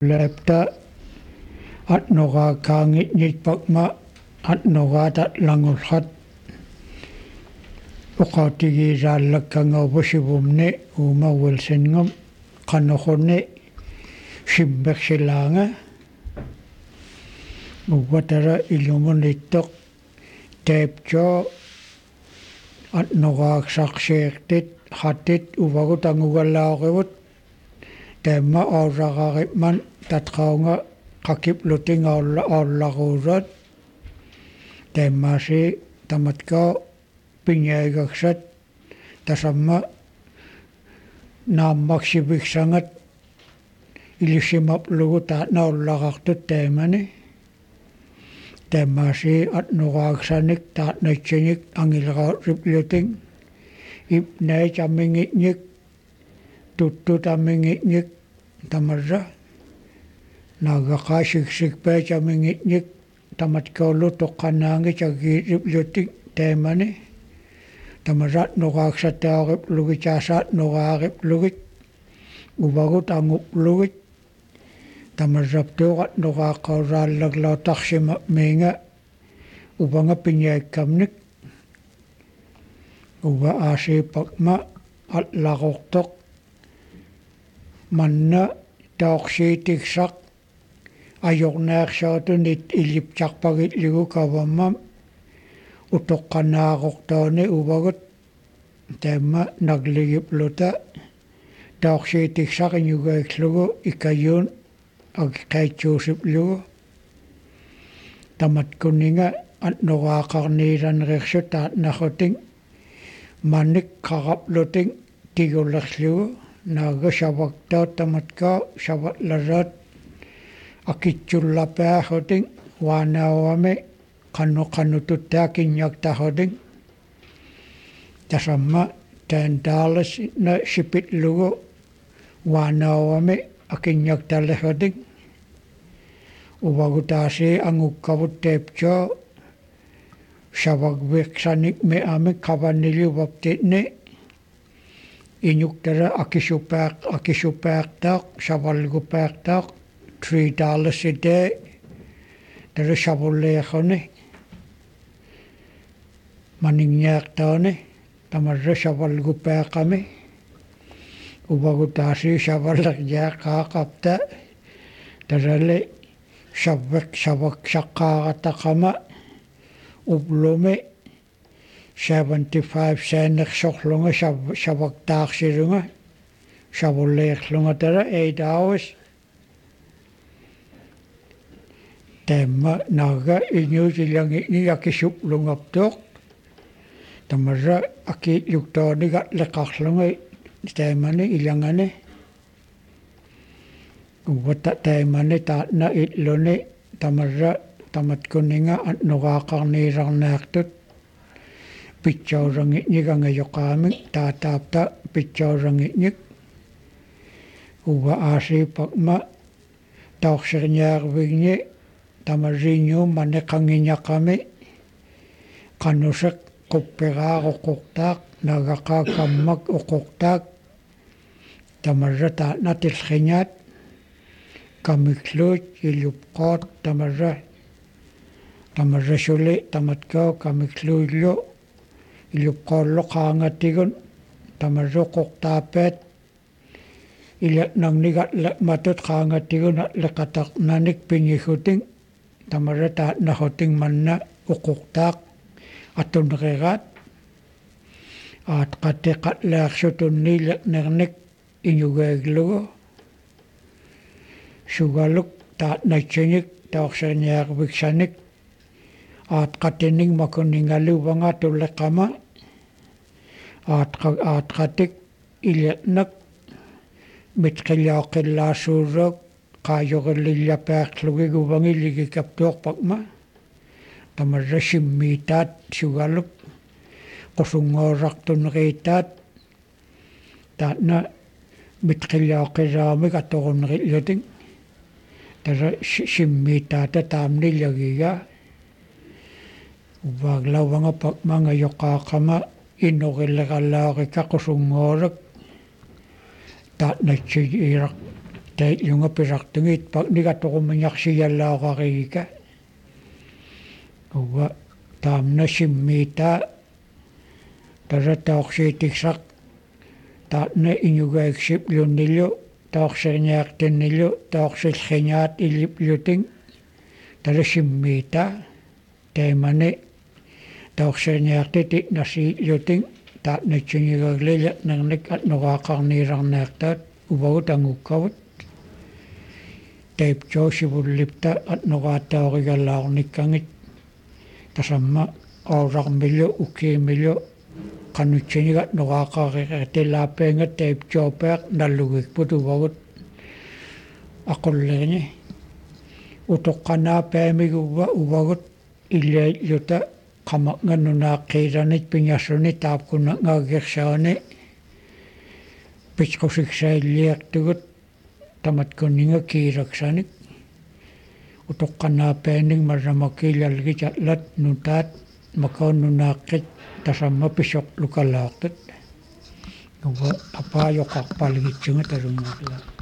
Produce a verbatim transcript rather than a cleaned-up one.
lepta at noga kangi nit pakma at noga tat langulhat uqatigi raallakanga busibumne uma wilsingam qanokhone shimbeksilanga uwatara ilumunittoq taapjo at noga saqseertit hatit uvagut angugallaaqivut taamma auraqaritman tatqaunga qakip luting aullaquurat taammaasi tamatka pinyaagaksat tasamma naammaksibiksangat ilissimaplugu taatnaullaqartut taamani taammaasi atnuqaaksanik taatnatsigik angileraaripluting ipnai tamingitnik tuttu tamingitnik tamarra naagaqaasiksikpaa tamingitnik tamatkaullu toqqanaangi tagiiriplutik taamani tamarat nuqaaksataaqiplugi taasaat nuqaariplugit uvagut anguplugit tamarraptuuqat nuqaaqqauraallaglautarsiма miinga uvanga pinyaikkamnik uva aasiipakma allaqortoq manna taorsiitiksaq ajornaarsaatунит илипчарпагитлугу каваммам утоққанаақортоони увагут таама наглигиплута таорсиитиксақинюгааклугу икаюун агиқаатсуусиплугу таматкунинга аннораақарнииланерерсу таатнахутин манник қараплутин тигулерлугу наага савактаат таматкаа саватлараат акитсуллапаахутин ваанаавами qannuqannututtaakinniaqtarrutin tasamma taandaalas na sipitlugu waanaawami akinniaqtallerrutin uvagutaasi angukkavut taapjoo savagviqsanik miami qavanniluvartitni iñuktara akisupaaq akisupaaqtaaq savalgupaaqtaaq three dollars a day tara savulleerruni maningniartaani tamarra savalgupaaqami uvagutaasi savallerjaaqaaqapta tarale savvek savak saqqaarataqama ublumi seventy-five saanersorlunga savaktaarsilunga savulleerlunga tara eight hours taamma naaga iñuusilangi'ni akisuplungaptuuq tamarra akiitluktooniga leqarlunga taamani ilangani uwata taamani taatna illuni tamarra tamatkuninga annuqaaqarniilarnaartut pitsaurangitnik angayoqaamik taataapta pitsaurangitnik uwa aasiipakma taorserniaarvigni tamarriinnium maneqangiñaqami qanuseq quppiraaruqurtaaq nagaqaakammak uqurtaaq tamarra taatnatilriñaat kamikluut ilupqaat tamarra tamarra suli tamatkaa kamikluullu ilupqaallu qaangatigun tamarra uqurtaappaat ilatnarnigat matut qaangatigun leqataqnanik piñigutin tamarra taatnahutin manna uqurtaaq atunerirat aat qatiqatlaarsutunni leqnernik iñugaaglugu sugaluk taatnatsigik taorserniarviksanik aat qatinik makuningaluvanga tulleqama aat aat qatik ilatnak mitqiliaqillaasuurruuk qaayuqillillapaaaqlugiguvangilligikaptuorpakma tamarra simmiitaat sugaluk qusungoorartuneriitaat taatna mitqiliaqiraamik atorunnerillutin tara simmiitaata taamnillagiga uvaaglauvanga pakmanga yoqaaqama innoqilleqallaariqa qusungooruk taatnatsigiiraq tai lunga pisartungit pak nigatorumanyarsiyallaaqarigika uwa taamna simmiita tasataorsiitiksaq taatna inugaiksi lunnillu taorserniartinnillu taorsillringaat illipluting talasimmiita taimani taorserniartiti nasiilluting taatnatsunigaglilla nernik atnoraaqarniirarnaartaat uvagut angukkavut taipjoosivullipta atnoraataorigallaarnikkangit tasamma aurarmillu ukiimillu qanutsiniga noraaqariqertilaappiinga taipjoopeaq nallugikput uvagut aqullerni utoqqanaa paamiguva uvagut illialluta qamaqngannunaaqqiilanit pingassuni taapkunna ngaagersaani pitqusiksailliartugut tamatkunninga kiilaksanik utoqqanaa paanik marramakiilalgicatlat nutaat makaunnunaaqqit tasamma pisoqlukalaaqtut uva apaajoqarpalgitsunga tarungaaqla